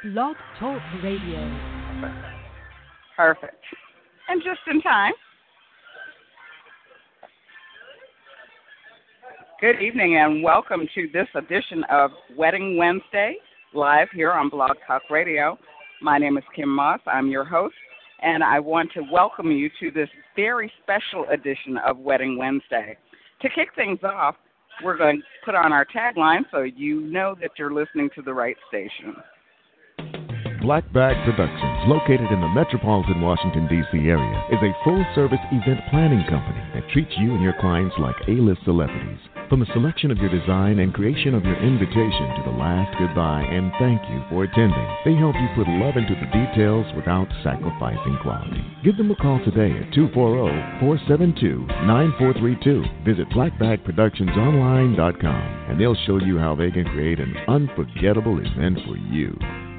Blog Talk Radio. Perfect. And just in time. Good evening and welcome to this edition of Wedding Wednesday, live here on Blog Talk Radio. My name is Kim Moss. I'm your host, and I want to welcome you to this very special edition of Wedding Wednesday. To kick things off, we're going to put on our tagline so you know that you're listening to the right station. Black Bag Productions, located in the metropolitan Washington, D.C. area, is a full-service event planning company that treats you and your clients like A-list celebrities. From the selection of your design and creation of your invitation to the last goodbye and thank you for attending, they help you put love into the details without sacrificing quality. Give them a call today at 240-472-9432. Visit blackbagproductionsonline.com and they'll show you how they can create an unforgettable event for you.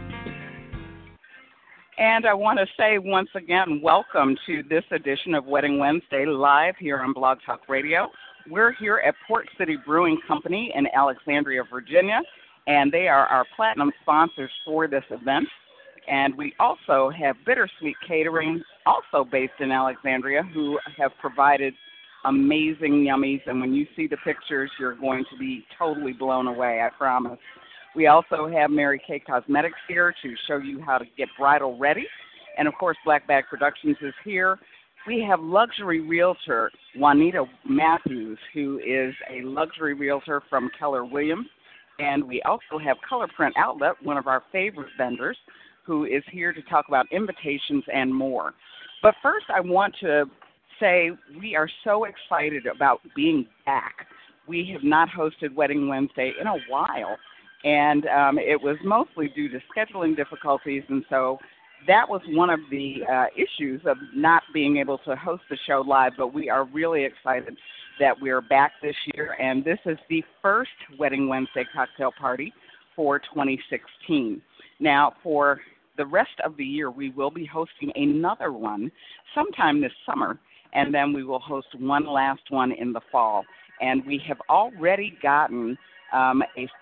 And I want to say once again, welcome to this edition of Wedding Wednesday, live here on Blog Talk Radio. We're here at Port City Brewing Company in Alexandria, Virginia, and they are our platinum sponsors for this event. And we also have Bittersweet Catering, also based in Alexandria, who have provided amazing yummies. And when you see the pictures, you're going to be totally blown away, I promise. We also have Mary Kay Cosmetics here to show you how to get bridal ready. And, of course, Black Bag Productions is here. We have luxury realtor Juanita Matthews, who is a luxury realtor from Keller Williams. And we also have Color Print Outlet, one of our favorite vendors, who is here to talk about invitations and more. But first, I want to say we are so excited about being back. We have not hosted Wedding Wednesday in a while. And it was mostly due to scheduling difficulties, and so that was one of the issues of not being able to host the show live, but we are really excited that we're back this year, and this is the first Wedding Wednesday cocktail party for 2016. Now, for the rest of the year, we will be hosting another one sometime this summer, and then we will host one last one in the fall. And we have already gotten a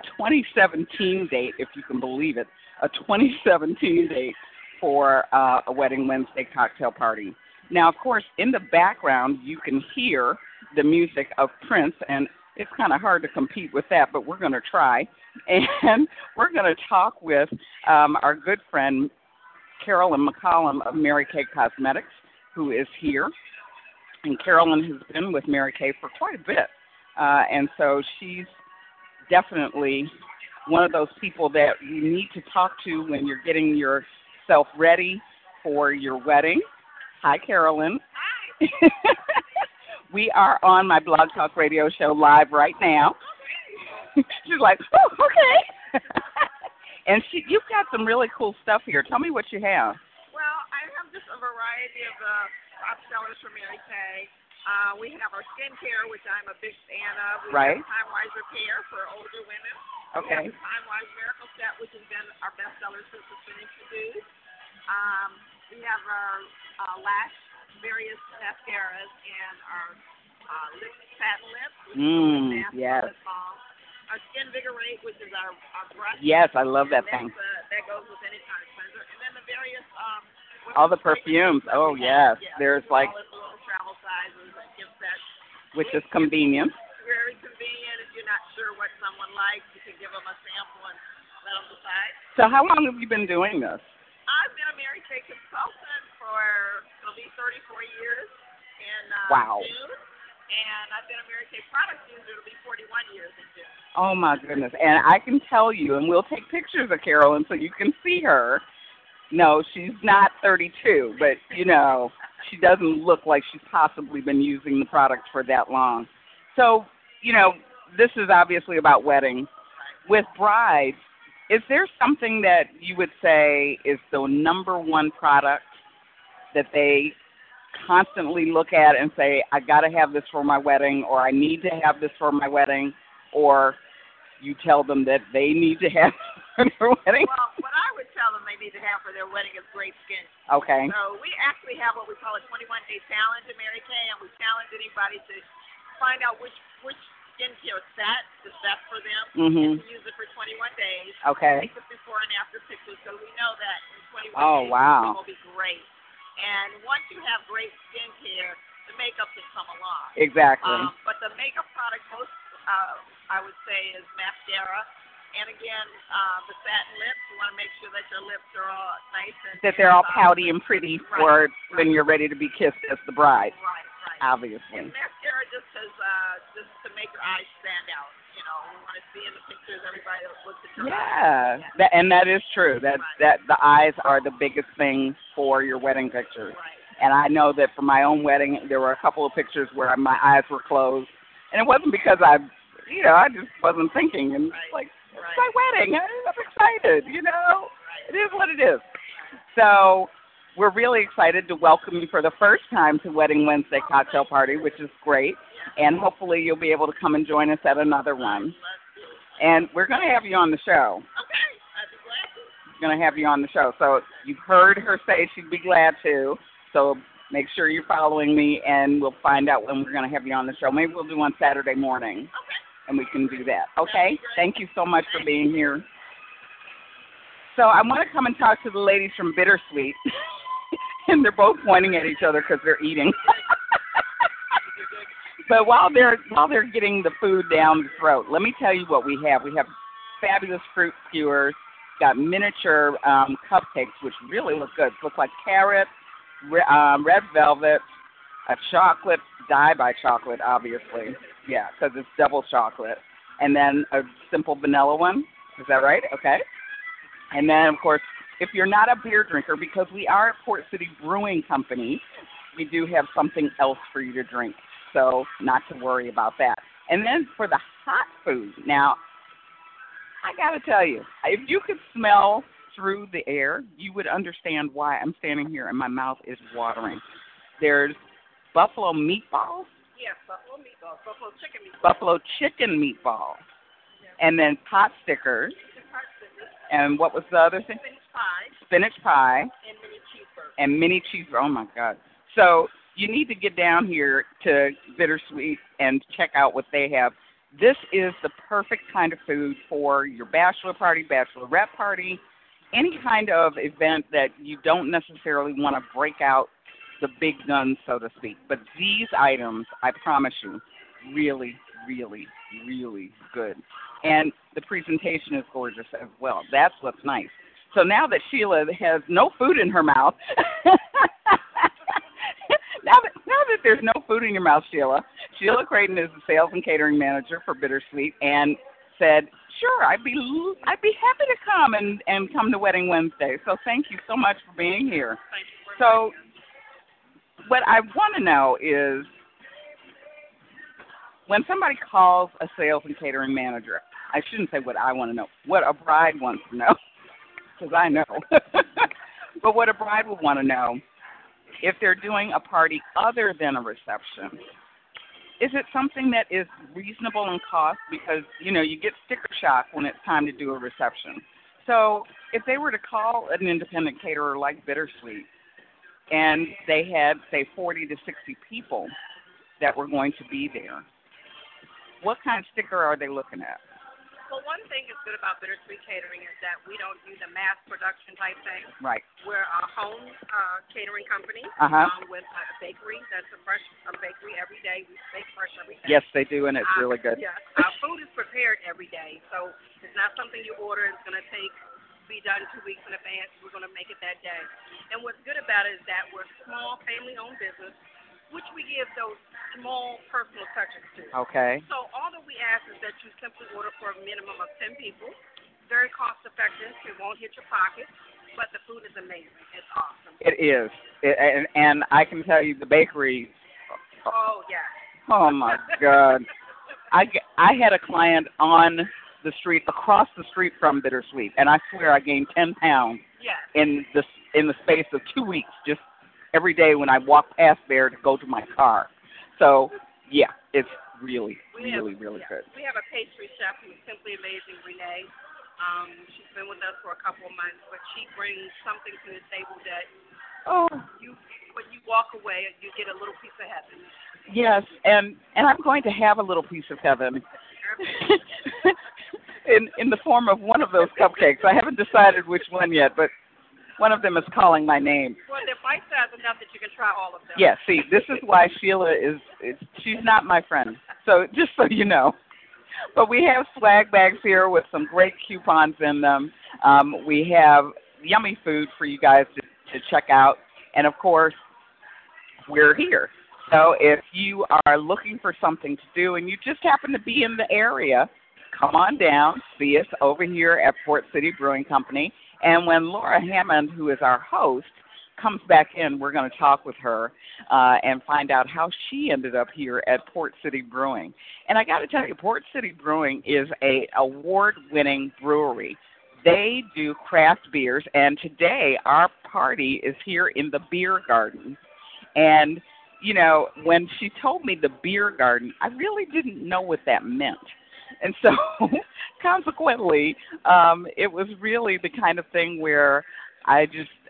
2017 date, if you can believe it, a 2017 date for a Wedding Wednesday cocktail party. Now, of course, in the background, you can hear the music of Prince, and it's kind of hard to compete with that, but we're going to try. And we're going to talk with our good friend, Carolyn McCollum of Mary Kay Cosmetics, who is here. And Carolyn has been with Mary Kay for quite a bit. And so she's definitely one of those people that you need to talk to when you're getting yourself ready for your wedding. Hi, Carolyn. Hi. We are on my Blog Talk Radio show live right now. She's like, oh, okay. And you've got some really cool stuff here. Tell me what you have. Well, I have just a variety of top sellers from Mary Kay. We have our skincare, which I'm a big fan of. We have Time-Wise Repair for older women. Okay. We have Time-Wise Miracle Set, which has been our best seller since it's been introduced. We have our lash, various mascaras, and our satin lips, which is yes. lip balm. Our Skin Vigorate, which is our brush. Yes, I love that thing. That goes with any kind of cleanser. And then the various all the perfumes. Oh, yes. There's like travel sizes, gift sets. Which is convenient. Very convenient. If you're not sure what someone likes, you can give them a sample and let them decide. So how long have you been doing this? I've been a Mary Kay consultant for, it'll be 34 years in June. And I've been a Mary Kay product user, it'll be 41 years in June. Oh, my goodness. And I can tell you, and we'll take pictures of Carolyn so you can see her. No, she's not 32, but, you know, she doesn't look like she's possibly been using the product for that long. So, you know, this is obviously about weddings. With brides, is there something that you would say is the number one product that they constantly look at and say, I got to have this for my wedding, or I need to have this for my wedding, or you tell them that they need to have for their wedding? Well, what I would tell them they need to have for their wedding is great skin. Okay. So we actually have what we call a 21-day challenge at Mary Kay, and we challenge anybody to find out which skincare set is best for them, and to use it for 21 days. Okay. Take the before and after pictures. So because we know that in 21 Oh, days wow. it will be great. And once you have great skincare, the makeup can come along. Exactly. But the makeup product most, I would say, is mascara. And again, the satin lips, you want to make sure that your lips are all nice and That they're all pouty and pretty for when you're ready to be kissed as the bride, Right. obviously. And mascara just to make your eyes stand out. You know, we want to see in the pictures everybody looks at your eyes. Yeah, and that is true. That the eyes are the biggest thing for your wedding pictures. Right. And I know that for my own wedding, there were a couple of pictures where my eyes were closed, and it wasn't because I just wasn't thinking. And it's like, it's my wedding. I'm excited. It is what it is. So we're really excited to welcome you for the first time to Wedding Wednesday Cocktail Party, which is great. And hopefully you'll be able to come and join us at another one. And we're going to have you on the show. Okay, I'd be glad to. We're going to have you on the show. So you've heard her say she'd be glad to. So make sure you're following me, and we'll find out when we're going to have you on the show. Maybe we'll do one Saturday morning. Okay. And we can do that. Okay? Thank you so much for being here. So I want to come and talk to the ladies from Bittersweet. And they're both pointing at each other because they're eating. But while they're getting the food down the throat, let me tell you what we have. We have fabulous fruit skewers, got miniature cupcakes, which really look good. Look like carrot, red velvet, a chocolate, dye by chocolate, obviously. Yeah, because it's double chocolate. And then a simple vanilla one. Is that right? Okay. And then, of course, if you're not a beer drinker, because we are at Port City Brewing Company, we do have something else for you to drink. So not to worry about that. And then for the hot food, now, I got to tell you, if you could smell through the air, you would understand why I'm standing here and my mouth is watering. There's buffalo meatballs. Yes, buffalo meatballs, buffalo chicken meatballs. Buffalo chicken meatballs. And then pot stickers. And what was the other thing? Spinach pie. Spinach pie. And mini cheeseburgers. And mini cheeseburgers. Oh, my God. So you need to get down here to Bittersweet and check out what they have. This is the perfect kind of food for your bachelor party, bachelorette party, any kind of event that you don't necessarily want to break out the big guns, so to speak. But these items, I promise you, really, really, really good. And the presentation is gorgeous as well. That's what's nice. So now that Sheila has no food in her mouth, now that there's no food in your mouth, Sheila Creighton is the sales and catering manager for Bittersweet, and said, sure, I'd be happy to come and come to Wedding Wednesday. So thank you so much for being here. Thank you. So what I want to know is, when somebody calls a sales and catering manager, I shouldn't say what I want to know, what a bride wants to know, because I know. But what a bride would want to know, if they're doing a party other than a reception, is it something that is reasonable in cost? Because, you get sticker shock when it's time to do a reception. So if they were to call an independent caterer like Bittersweet, and they had, say, 40 to 60 people that were going to be there, what kind of sticker are they looking at? Well, one thing that's good about Bittersweet Catering is that we don't use a mass production type thing. Right. We're a home catering company with a bakery that's a fresh bakery every day. We bake fresh every day. Yes, they do, and it's really good. Yes. Our food is prepared every day, so it's not something you order. It's going to be done 2 weeks in advance. We're going to make it that day. And what's good about it is that we're a small, family-owned business, which we give those small personal touches to. Okay. So all that we ask is that you simply order for a minimum of 10 people. Very cost effective. It won't hit your pocket, but the food is amazing. It's awesome. It is. And I can tell you the bakery. Oh, yeah. Oh, my God. I had a client on the street, across the street from Bittersweet, and I swear I gained 10 pounds in the space of 2 weeks, just every day when I walk past there to go to my car. So, yeah, it's really good. We have a pastry chef who's simply amazing, Renee. She's been with us for a couple of months, but she brings something to the table that when you walk away, you get a little piece of heaven. Yes, and I'm going to have a little piece of heaven. in the form of one of those cupcakes. I haven't decided which one yet, but one of them is calling my name. Well, they're bite-sized enough that you can try all of them. Yeah, see, this is why Sheila she's not my friend. So just so you know. But we have swag bags here with some great coupons in them. We have yummy food for you guys to check out. And, of course, we're here. So if you are looking for something to do and you just happen to be in the area, come on down, see us over here at Port City Brewing Company. And when Laura Hammond, who is our host, comes back in, we're going to talk with her and find out how she ended up here at Port City Brewing. And I got to tell you, Port City Brewing is an award-winning brewery. They do craft beers, and today our party is here in the beer garden. And, you know, when she told me the beer garden, I really didn't know what that meant. And so, consequently, it was really the kind of thing where I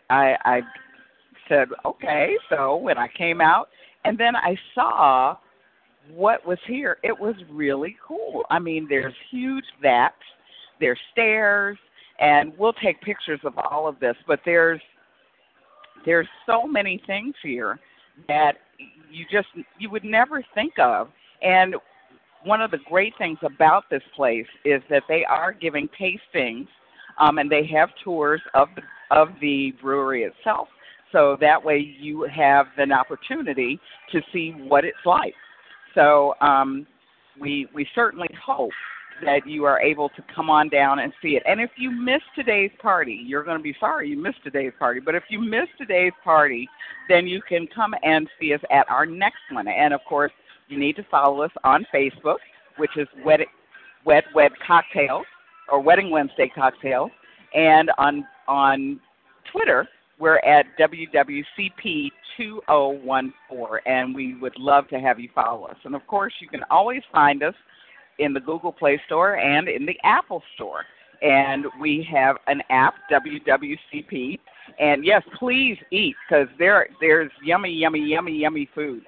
said, okay. So when I came out, and then I saw what was here, it was really cool. I mean, there's huge vats, there's stairs, and we'll take pictures of all of this, but there's so many things here that you would never think of. And one of the great things about this place is that they are giving tastings, and they have tours of the brewery itself. So that way you have an opportunity to see what it's like. So we certainly hope that you are able to come on down and see it. And if you miss today's party, you're going to be sorry you missed today's party. But if you miss today's party, then you can come and see us at our next one. And, of course, you need to follow us on Facebook, which is Wed Cocktails, or Wedding Wednesday Cocktails. And on Twitter, we're at WWCP2014, and we would love to have you follow us. And, of course, you can always find us in the Google Play Store and in the Apple Store. And we have an app, WWCP. And, yes, please eat, because there's yummy, yummy, yummy, yummy food.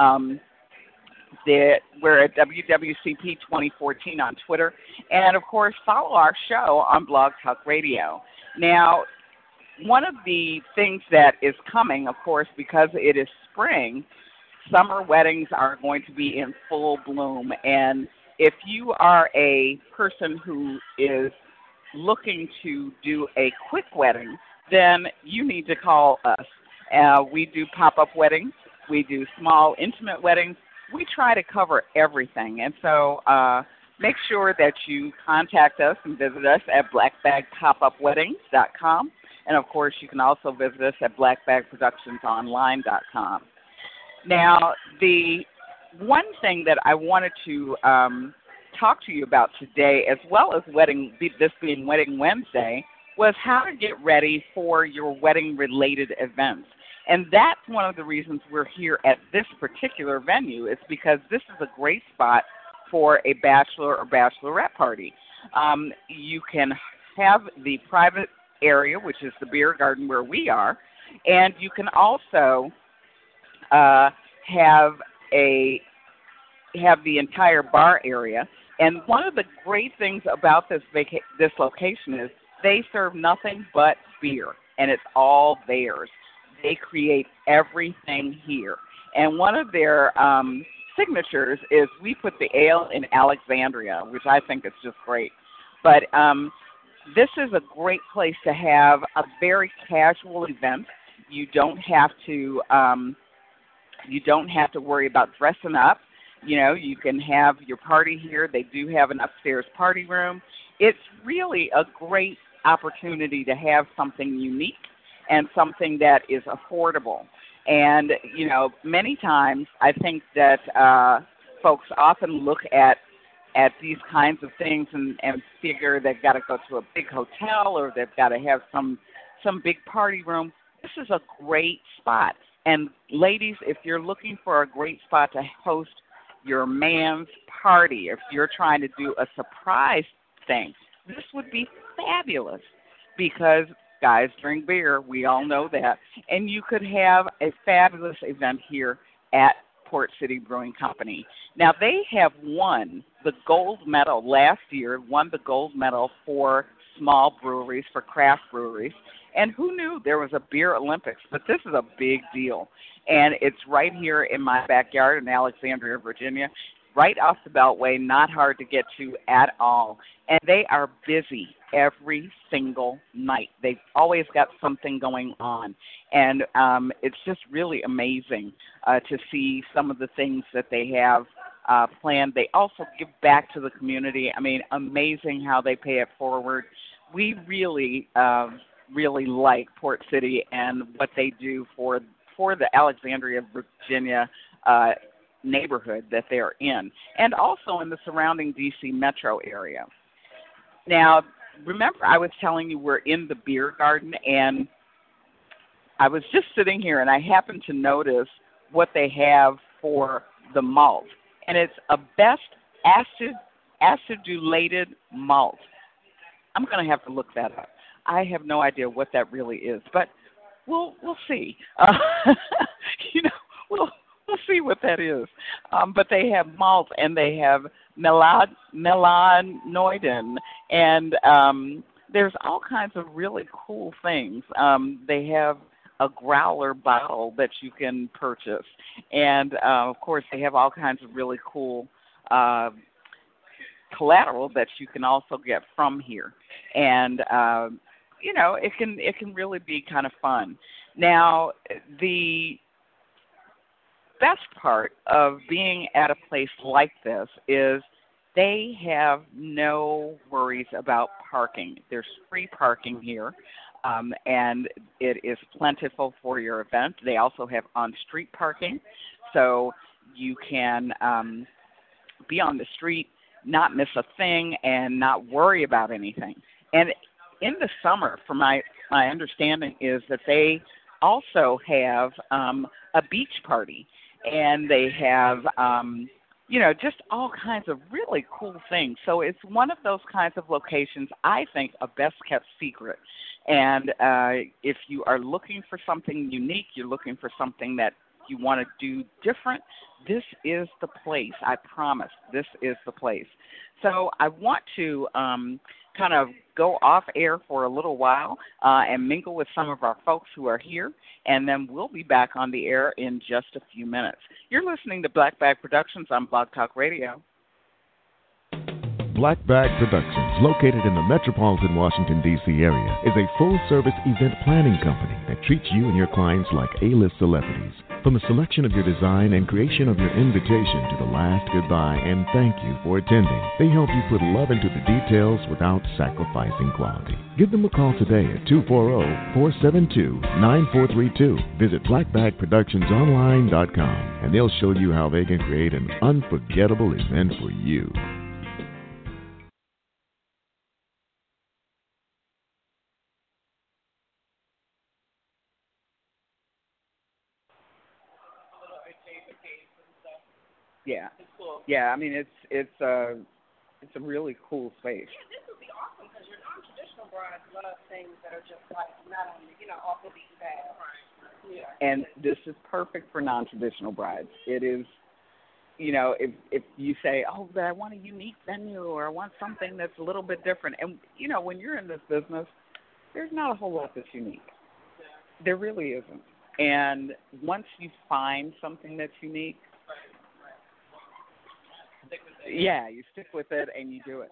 We're at WWCP 2014 on Twitter. And, of course, follow our show on Blog Talk Radio. Now, one of the things that is coming, of course, because it is spring, summer weddings are going to be in full bloom. And if you are a person who is looking to do a quick wedding, then you need to call us. We do pop-up weddings. We do small, intimate weddings. We try to cover everything. And so make sure that you contact us and visit us at blackbagpopupweddings.com. And, of course, you can also visit us at blackbagproductionsonline.com. Now, the one thing that I wanted to talk to you about today, as well as this being Wedding Wednesday, was how to get ready for your wedding-related events. And that's one of the reasons we're here at this particular venue. It's because this is a great spot for a bachelor or bachelorette party. You can have the private area, which is the beer garden where we are, and you can also have the entire bar area. And one of the great things about this location is they serve nothing but beer, and it's all theirs. They create everything here. And one of their signatures is we put the ale in Alexandria, which I think is just great. But this is a great place to have a very casual event. You don't have to worry about dressing up. You know, you can have your party here. They do have an upstairs party room. It's really a great opportunity to have something unique and something that is affordable. And, you know, many times I think that folks often look at these kinds of things and figure they've got to go to a big hotel or they've got to have some big party room. This is a great spot. And ladies, if you're looking for a great spot to host your man's party, if you're trying to do a surprise thing, this would be fabulous because guys drink beer. We all know that. And you could have a fabulous event here at Port City Brewing Company. Now, they have won the gold medal last year, won the gold medal for small breweries, for craft breweries. And who knew there was a beer Olympics? But this is a big deal. And it's right here in my backyard in Alexandria, Virginia, right off the Beltway, not hard to get to at all. And they are busy every single night. They've always got something going on. And it's just really amazing to see some of the things that they have planned. They also give back to the community. I mean, amazing how they pay it forward. We really, really like Port City and what they do for the Alexandria, Virginia neighborhood that they're in, and also in the surrounding D.C. metro area. Now, remember I was telling you we're in the beer garden, and I was just sitting here, and I happened to notice what they have for the malt, and it's a best acidulated malt. I'm going to have to look that up. I have no idea what that really is, but we'll see. We'll see what that is. But they have malt and they have melanoidin, and there's all kinds of really cool things. They have a growler bottle that you can purchase, and of course they have all kinds of really cool collateral that you can also get from here, and it can really be kind of fun. Now, the best part of being at a place like this is they have no worries about parking. There's free parking here, and it is plentiful for your event. They also have on-street parking, so you can be on the street, not miss a thing, and not worry about anything. And in the summer, from my understanding, is that they also have a beach party, and they have just all kinds of really cool things. So it's one of those kinds of locations, I think, a best kept secret. And if you are looking for something unique, you're looking for something that you want to do different, this is the place. I promise, this is the place. So I want to kind of go off air for a little while and mingle with some of our folks who are here, and then we'll be back on the air in just a few minutes. You're listening to Black Bag Productions on Blog Talk Radio. Black Bag Productions, located in the metropolitan Washington, D.C. area, is a full-service event planning company that treats you and your clients like A-list celebrities. From the selection of your design and creation of your invitation to the last goodbye and thank you for attending, they help you put love into the details without sacrificing quality. Give them a call today at 240-472-9432. Visit blackbagproductionsonline.com, and they'll show you how they can create an unforgettable event for you. Yeah, yeah. I mean, it's a really cool space. Yeah, this would be awesome because your non-traditional brides love things that are just like not only off the beaten path. Right. Yeah. And this is perfect for non-traditional brides. It is, if you say, oh, but I want a unique venue or I want something that's a little bit different, and when you're in this business, there's not a whole lot that's unique. Yeah. There really isn't. And once you find something that's unique. Yeah, you stick with it and you do it.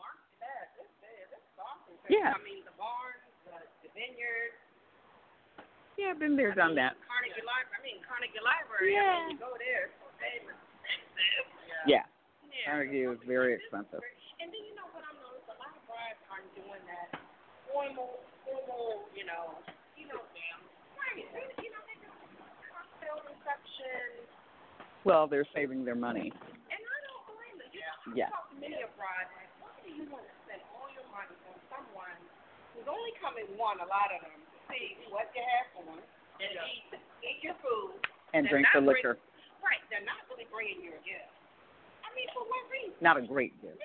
Yeah. I mean, the barn, the vineyard. Yeah, I've been there, done that. Carnegie Library. Yeah. I mean, you go there, it's so famous. Yeah. Carnegie is very expensive. And then what I've noticed, a lot of brides aren't doing that formal, right? They do cocktail reception. Well, they're saving their money. Yeah. Talk to many of brides, like, why do you want to spend all your money on someone who's only coming a lot of them, to see what you have on and eat your food. And drink the liquor. Right. They're not really bringing you a gift. I mean, for what reason? Not a great gift.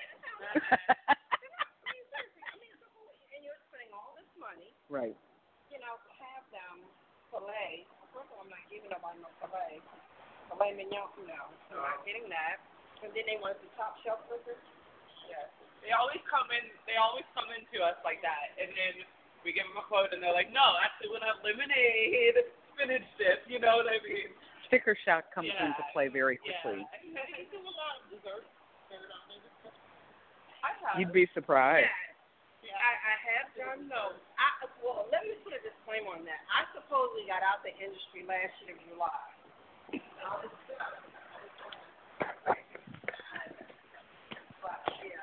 And you're spending all this money. Right. To have them fillet. First of all, I'm not giving nobody no fillet. filet mignon, no, I'm not getting that. And then they wanted the top shelf burger. Yes. They always come into us like that, and then we give them a quote, and they're like, no, actually, we'll have lemonade, spinach dip. You know what I mean? Sticker shock comes into play very quickly. Yeah. I do a lot of dessert. I have. You'd be surprised. Yeah. I have done those. Well, let me put a disclaimer on that. I supposedly got out the industry last year in July. But, yeah.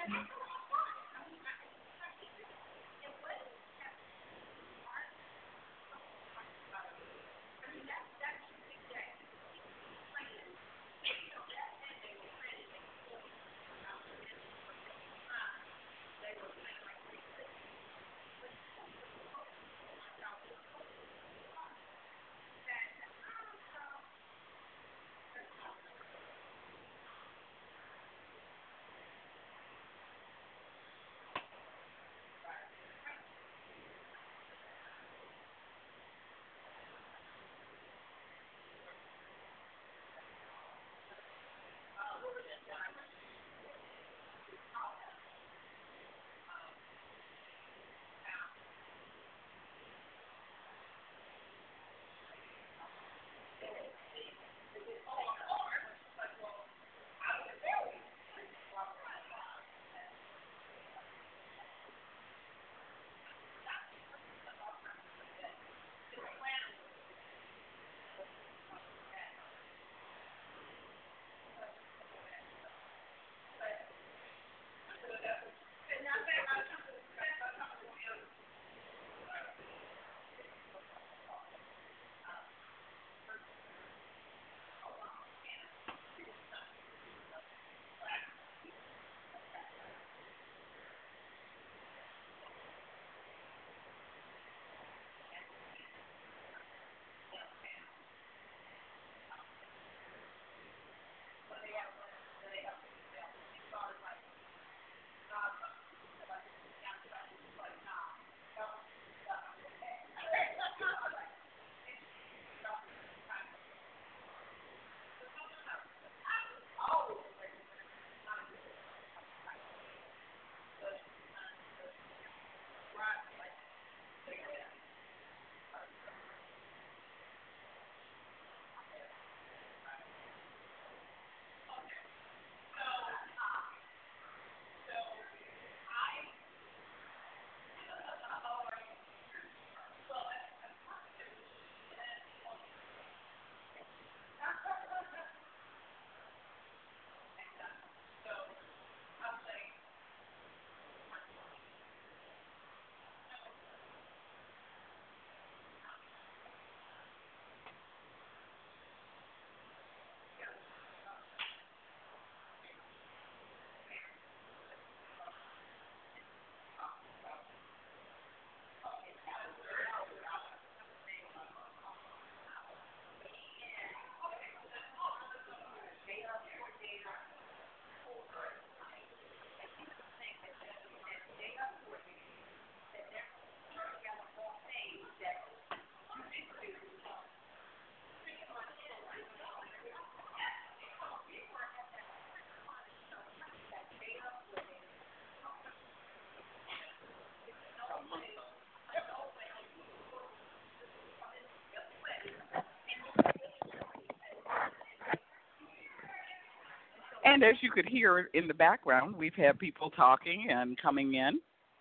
And as you could hear in the background, we've had people talking and coming in,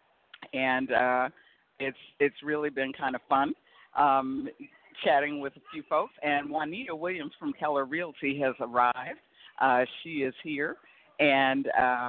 and it's really been kind of fun chatting with a few folks. And Juanita Williams from Keller Realty has arrived. She is here, and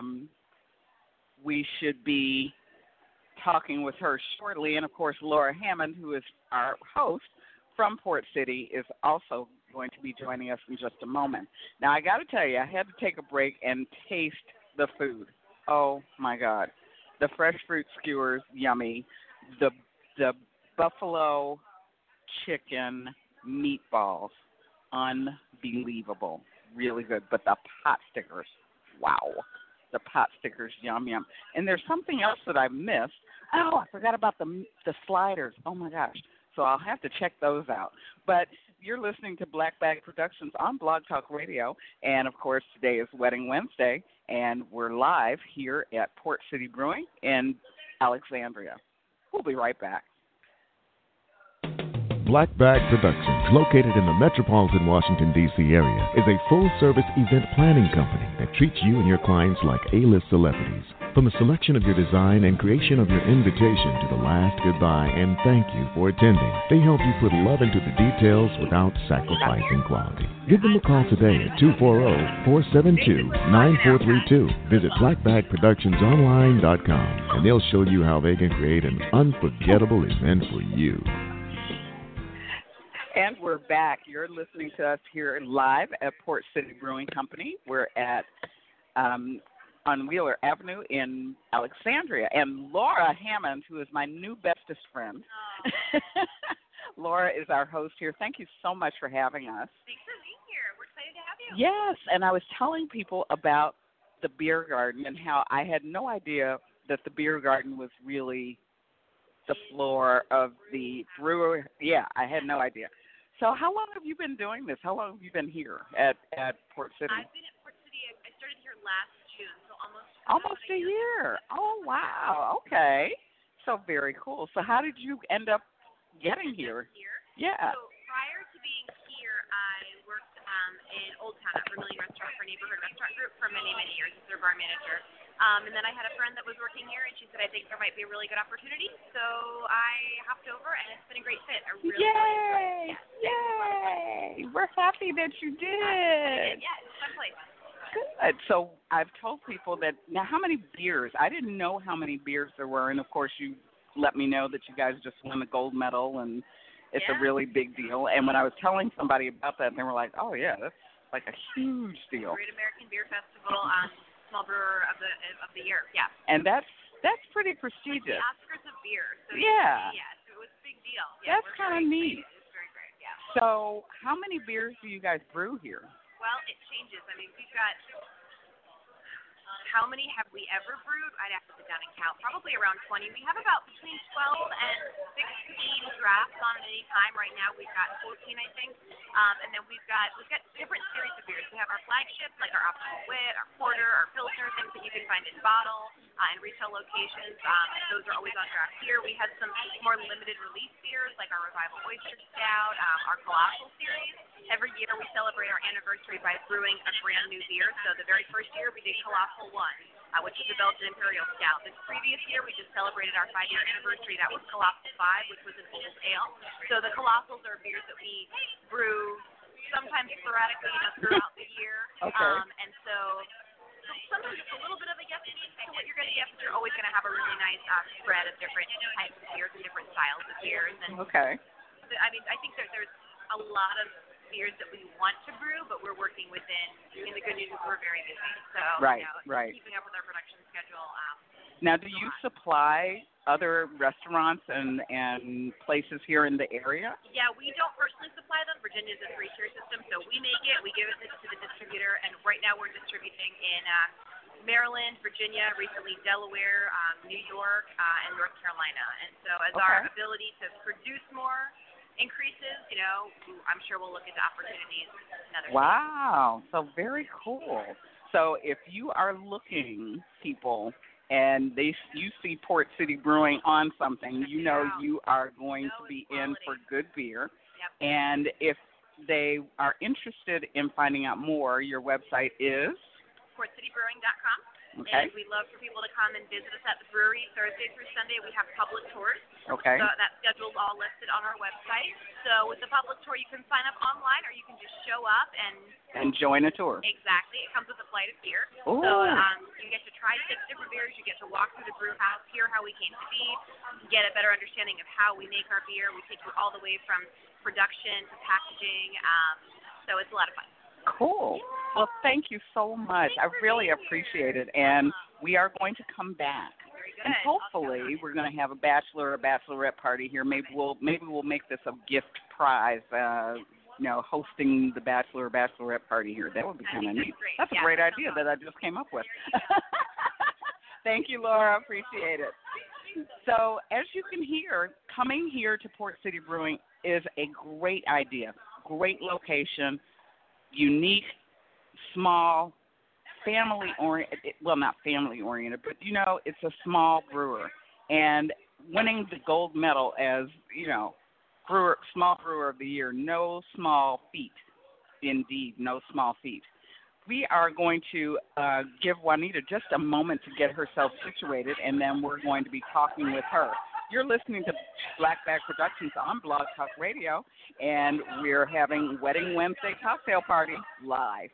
we should be talking with her shortly. And, of course, Laura Hammond, who is our host from Port City, is also going to be joining us in just a moment. Now, I got to tell you, I had to take a break and taste the food. Oh, my God. The fresh fruit skewers, yummy. The buffalo chicken meatballs, unbelievable. Really good. But the pot stickers, wow. The pot stickers, yum, yum. And there's something else that I missed. Oh, I forgot about the sliders. Oh, my gosh. So I'll have to check those out. But you're listening to Black Bag Productions on Blog Talk Radio. And, of course, today is Wedding Wednesday, and we're live here at Port City Brewing in Alexandria. We'll be right back. Black Bag Productions, located in the metropolitan Washington, D.C. area, is a full-service event planning company that treats you and your clients like A-list celebrities. From the selection of your design and creation of your invitation to the last goodbye and thank you for attending, they help you put love into the details without sacrificing quality. Give them a call today at 240-472-9432. Visit blackbagproductionsonline.com and they'll show you how they can create an unforgettable event for you. And we're back. You're listening to us here live at Port City Brewing Company. We're at on Wheeler Avenue in Alexandria. And Laura Hammond, who is my new bestest friend. Laura is our host here. Thank you so much for having us. Thanks for being here. We're excited to have you. Yes, and I was telling people about the beer garden and how I had no idea that the beer garden was really the floor of the brewer. Yeah, I had no idea. So how long have you been doing this? How long have you been here at Port City? I've been at Port City. I started here last June, so almost a year. Oh, wow. Okay. So very cool. So how did you end up getting here? Yeah. So prior to being here, I worked in Old Town at Vermilion Restaurant for Neighborhood Restaurant Group for many, many years as their bar manager. And then I had a friend that was working here, and she said, I think there might be a really good opportunity. So I hopped over, and it's been a great fit. I really Yay! enjoyed it. Yay! We're happy that you did. Yeah, it's a fun place. Good. So I've told people that now how many beers? I didn't know how many beers there were, and of course you let me know that you guys just won the gold medal, and it's a really big deal. And when I was telling somebody about that, they were like, "Oh yeah, that's like a huge deal." Great American Beer Festival, Small Brewer of the Year. Yeah. And that's pretty prestigious. Like the Oscars of beer. So yeah. Yeah. So it was a big deal. Yeah, that's kind of neat. It's very great. Yeah. So how many beers do you guys brew here? Well, it changes. I mean, we've got, how many have we ever brewed? I'd have to sit down and count. Probably around 20. We have about between 12 and 16 drafts on at any time. Right now we've got 14, I think. And then we've got different series of beers. We have our flagships, like our Optimal Wit, our Porter, our Pilsner, things that you can find in bottle and retail locations. And those are always on draft here. We have some more limited release beers, like our Revival Oyster Stout, our Colossal series. Every year we celebrate our anniversary by brewing a brand new beer. So the very first year we did Colossal 1, which is the Belgian Imperial Stout. This previous year we just celebrated our 5-year anniversary. That was Colossal 5, which was an old ale. So the Colossals are beers that we brew sometimes sporadically, throughout the year. Okay. And so sometimes it's a little bit of a yes to what you're going to get, but you're always going to have a really nice spread of different types of beers and different styles of beers. And okay. I mean, I think there's a lot of beers that we want to brew, but we're working within. I mean, the good news is we're very busy, so right. keeping up with our production schedule. Now, do you supply other restaurants and places here in the area? Yeah, we don't personally supply them. Virginia's a 3-tier system, so we make it, we give it to the distributor, and right now we're distributing in Maryland, Virginia, recently Delaware, New York, and North Carolina. And so as our ability to produce more increases, I'm sure we'll look into opportunities in other states. Wow. So very cool. So if you are looking, people, and you see Port City Brewing on something, you know you are going to be in for good beer. Yep. And if they are interested in finding out more, your website is? PortCityBrewing.com. Okay. And we'd love for people to come and visit us at the brewery Thursday through Sunday. We have public tours. Okay. So that schedule's all listed on our website. So with the public tour, you can sign up online, or you can just show up and join a tour. Exactly. It comes with a flight of beer. Ooh. So you get to try 6 different beers. You get to walk through the brew house, hear how we came to be, get a better understanding of how we make our beer. We take you all the way from production to packaging. So it's a lot of fun. Cool. Well, thank you so much. I really appreciate it. And we are going to come back. Very good. And hopefully we're going to have a bachelor or bachelorette party here. Maybe we'll make this a gift prize, hosting the bachelor or bachelorette party here. That would be kind of neat. That's a great idea that I just came up with. Thank you, Laura. Appreciate it. So as you can hear, coming here to Port City Brewing is a great idea. Great location. Unique, small, family-oriented, well, not family-oriented, but, it's a small brewer. And winning the gold medal as, small brewer of the year, no small feat. Indeed, no small feat. we are going to give Juanita just a moment to get herself situated, and then we're going to be talking with her. You're listening to Black Bag Productions on Blog Talk Radio, and we're having Wedding Wednesday cocktail party live.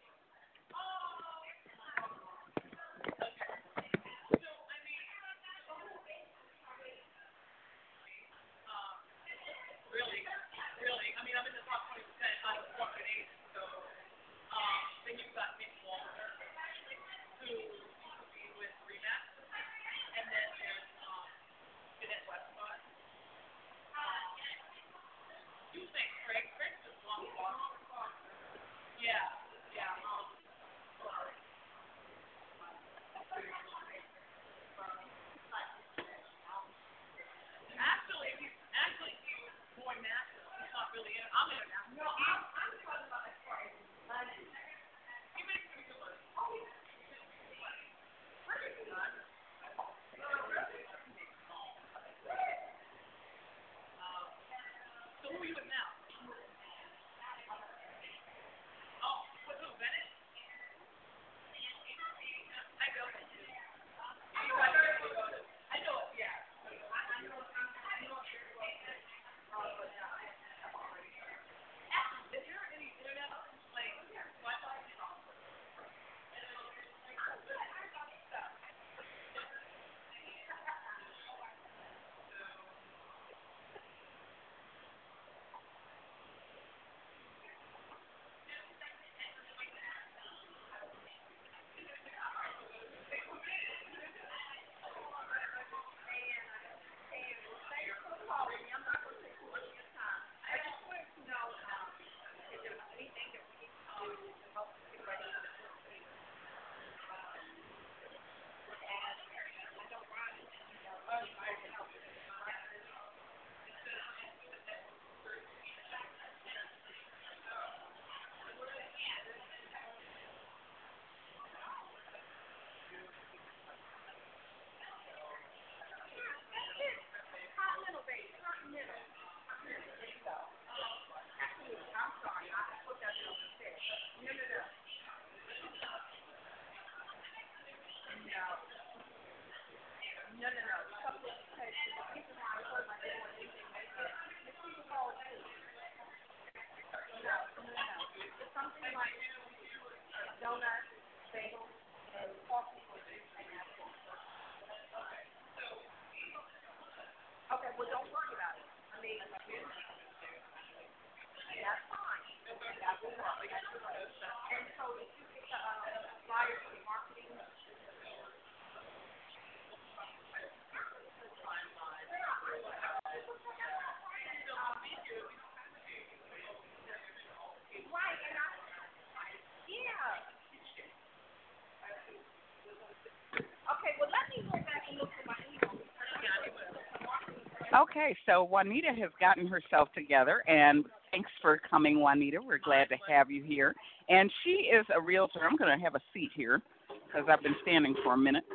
Okay, so Juanita has gotten herself together, and thanks for coming, Juanita. We're glad to have you here. And she is a realtor. I'm going to have a seat here because I've been standing for a minute.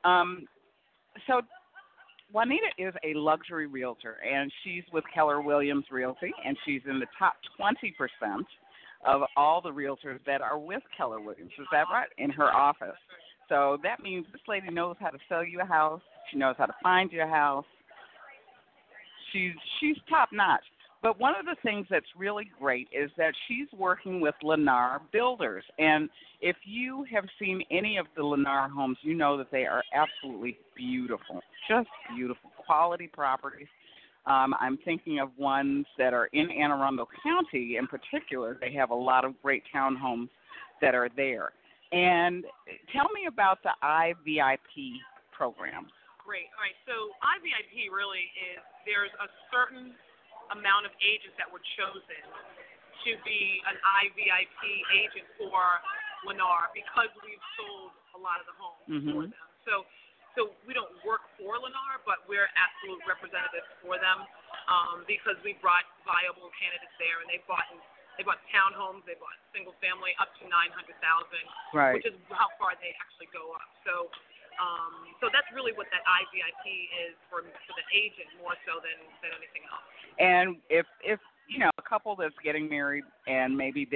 So Juanita is a luxury realtor, and she's with Keller Williams Realty, and she's in the top 20% of all the realtors that are with Keller Williams. Is that right? In her office. So that means this lady knows how to sell you a house. She knows how to find you a house. She's top notch. But one of the things that's really great is that she's working with Lennar Builders. And if you have seen any of the Lennar homes, you know that they are absolutely beautiful, just beautiful, quality properties. I'm thinking of ones that are in Anne Arundel County in particular. They have a lot of great townhomes that are there. And tell me about the IVIP program. Great. All right. So IVIP really is there's a certain amount of agents that were chosen to be an IVIP agent for Lennar because we've sold a lot of the homes for them. So we don't work for Lennar, but we're absolute representatives for them because we brought viable candidates there, and they bought townhomes, they bought single family up to $900,000, right, which is how far they actually go up. So that's really what that IVIP is for the agent more so than anything else. And if you know a couple that's getting married and maybe they're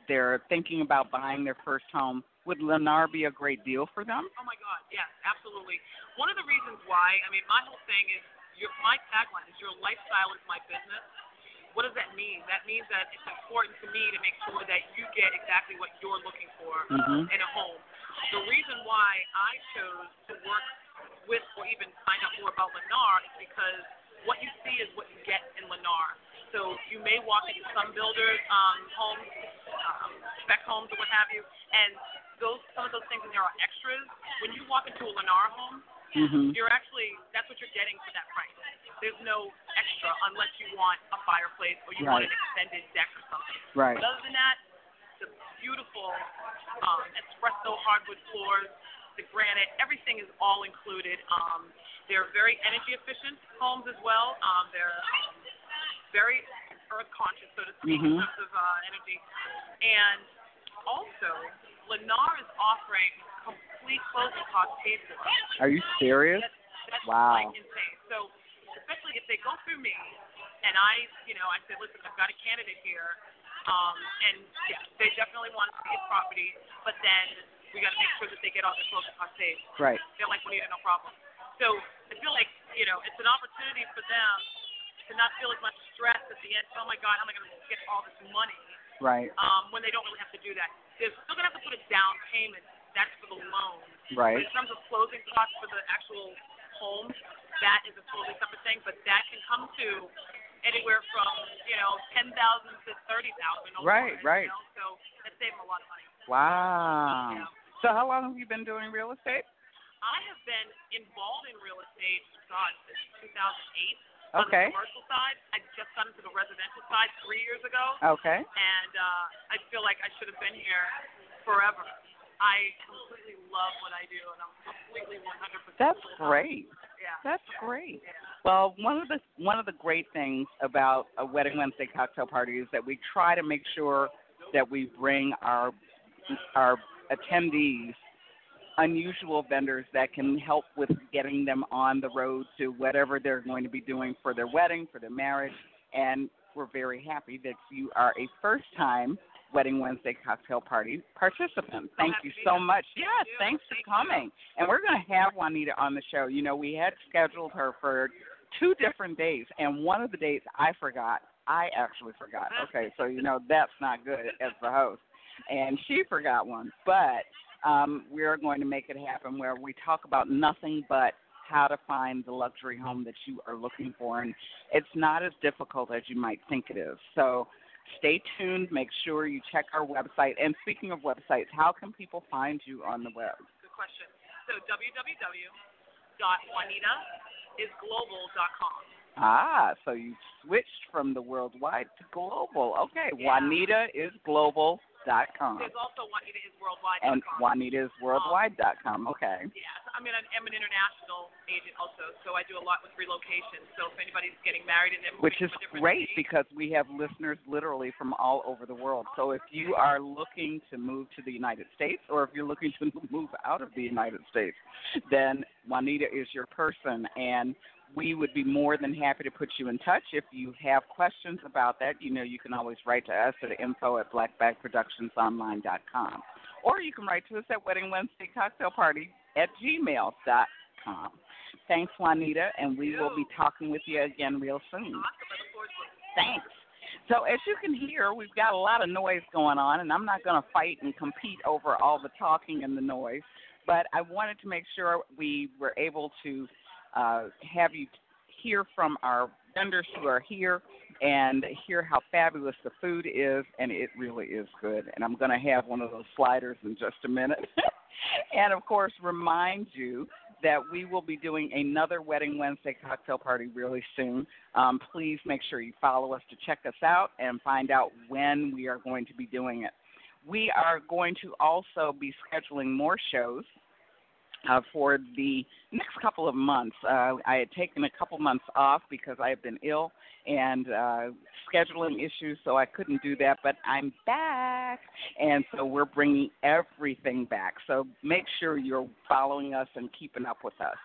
they're thinking about buying their first home, would Lennar be a great deal for them? Oh my God, yes, absolutely. One of the reasons why, I mean, my whole thing is, my tagline is your lifestyle is my business. What does that mean? That means that it's important to me to make sure that you get exactly what you're looking for in a home. The reason why I chose to work with or even find out more about Lennar is because what you see is what you get in Lennar. So you may walk into some builders' homes, spec homes or what have you, and some of those things in there are extras. When you walk into a Lennar home, you're actually, that's what you're getting for that price. There's no extra unless you want a fireplace or you want an extended deck or something. Right. But other than that, the beautiful espresso hardwood floors, the granite, everything is all included. They're very energy efficient homes as well. They're very earth conscious, so to speak, in terms of energy. And also, Lennar is offering complete closing costs paid for. Are you serious? That's wow. like insane. So, especially if they go through me, and I say, listen, I've got a candidate here, and yeah, they definitely want to see a property, but then we got to make sure that they get all the closing costs paid. Right. They're like, we need no problem. So I feel like, it's an opportunity for them to not feel as much stress at the end. Oh my God, how am I going to get all this money? Right. When they don't really have to do that. They're still going to have to put a down payment. That's for the loan. Right. But in terms of closing costs for the actual home, that is a totally separate thing. But that can come to anywhere from, $10,000 to $30,000. Right, right. So that saves them a lot of money. Wow. Yeah. So how long have you been doing real estate? I have been involved in real estate, since 2008. Okay. On the commercial side, I just got into the residential side 3 years ago. Okay. And I feel like I should have been here forever. I completely love what I do, and I'm completely 100%. That's great. Yeah. That's great. Yeah. Well, one of the great things about a Wedding Wednesday cocktail party is that we try to make sure that we bring our attendees unusual vendors that can help with getting them on the road to whatever they're going to be doing for their wedding, for their marriage. And we're very happy that you are a first-time Wedding Wednesday cocktail party participant. Thank you so much. Yes, thanks for coming. And we're going to have Juanita on the show. We had scheduled her for 2 different days, and one of the dates I forgot. I actually forgot. Okay, so that's not good as the host. And she forgot one. But we're going to make it happen where we talk about nothing but how to find the luxury home that you are looking for. And it's not as difficult as you might think it is. So stay tuned. Make sure you check our website. And speaking of websites, how can people find you on the web? Good question. So www.juanitaisglobal.com. So you switched from the worldwide to global. Okay, yeah. JuanitaIsGlobal.com. There's also JuanitaIsWorldwide.com. And JuanitaIsWorldwide.com. Okay. Yeah, I'm an international agent also, so I do a lot with relocation. So if anybody's getting married and they're moving Which is to a different great state, because we have listeners literally from all over the world. So if you are looking to move to the United States or if you're looking to move out of the United States, then Juanita is your person. And we would be more than happy to put you in touch. If you have questions about that, you can always write to us at info@blackbagproductionsonline.com. Or you can write to us at weddingwednesdaycocktailparty@gmail.com. Thanks, Juanita, and we will be talking with you again real soon. awesome. I look forward to it. Thanks. So as you can hear, we've got a lot of noise going on, and I'm not going to fight and compete over all the talking and the noise, but I wanted to make sure we were able to have you hear from our vendors who are here and hear how fabulous the food is, and it really is good. And I'm going to have one of those sliders in just a minute. And, of course, remind you that we will be doing another Wedding Wednesday cocktail party really soon. Please make sure you follow us to check us out and find out when we are going to be doing it. We are going to also be scheduling more shows for the next couple of months. I had taken a couple months off because I have been ill and scheduling issues, so I couldn't do that, but I'm back, and so we're bringing everything back. So make sure you're following us and keeping up with us.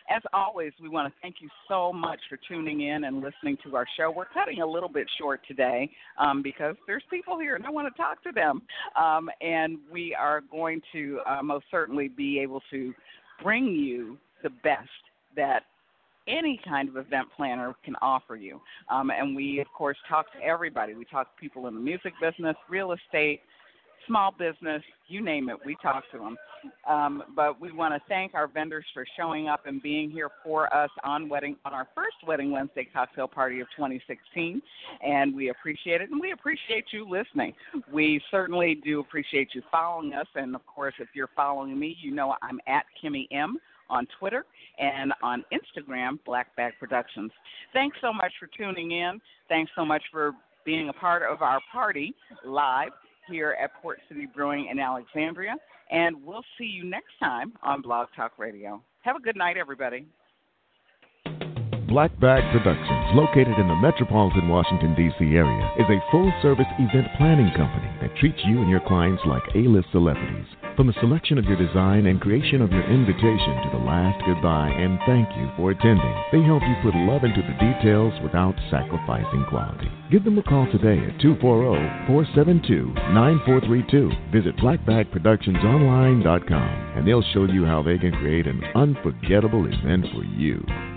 as always, we want to thank you so much for tuning in and listening to our show. We're cutting a little bit short today because there's people here and I want to talk to them. And we are going to most certainly be able to bring you the best that any kind of event planner can offer you. And we, of course, talk to everybody. We talk to people in the music business, real estate, small business, you name it, we talk to them. But we want to thank our vendors for showing up and being here for us on our first Wedding Wednesday cocktail party of 2016, and we appreciate it, and we appreciate you listening. We certainly do appreciate you following us, and, of course, if you're following me, you know I'm at Kimmy M. on Twitter and on Instagram, Black Bag Productions. Thanks so much for tuning in. Thanks so much for being a part of our party live here at Port City Brewing in Alexandria, and we'll see you next time on Blog Talk Radio. Have a good night, everybody. Black Bag Productions, located in the metropolitan Washington, D.C. area, is a full-service event planning company that treats you and your clients like A-list celebrities. From the selection of your design and creation of your invitation to the last goodbye and thank you for attending, they help you put love into the details without sacrificing quality. Give them a call today at 240-472-9432. Visit blackbagproductionsonline.com and they'll show you how they can create an unforgettable event for you.